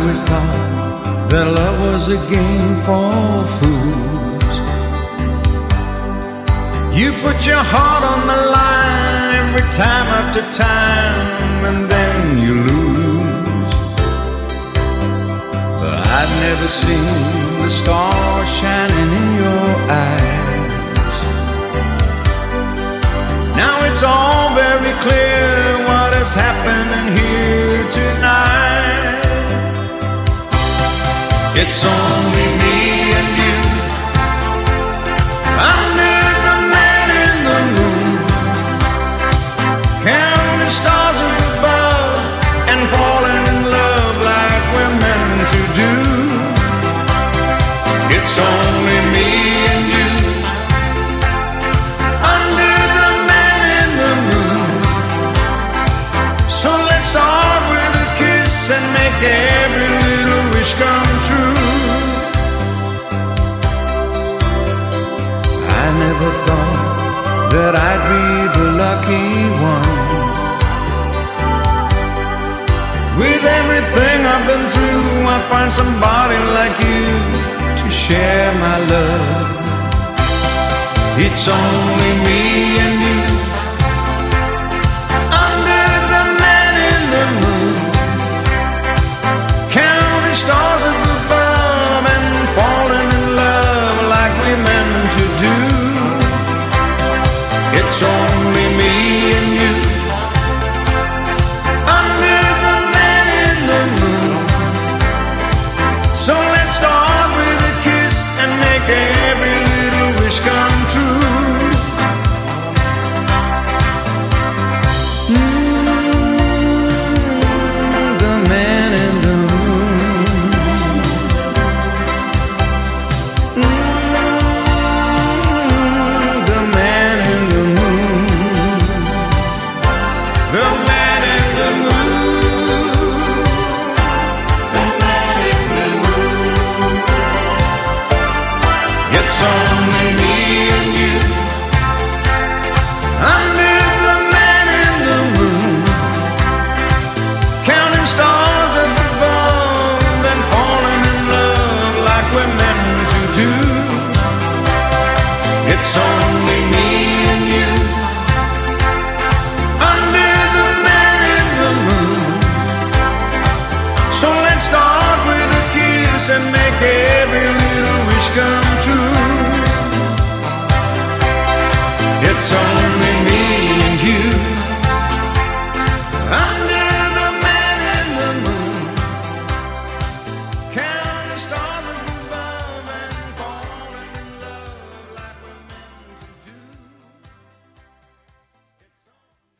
always thought that love was a game for fools. You put your heart on the line every time after time, and then you lose. But I'd never seen the stars shining in your eyes. Now it's all very clear what is happening here tonight. It's only me and you under the man in the moon, counting stars up above and falling in love like we're meant to do. It's only me and you under the man in the moon. So let's start with a kiss and make every little wish come true. I never thought that I'd be the lucky one. With everything I've been through, I find somebody like you to share my love. It's only me and you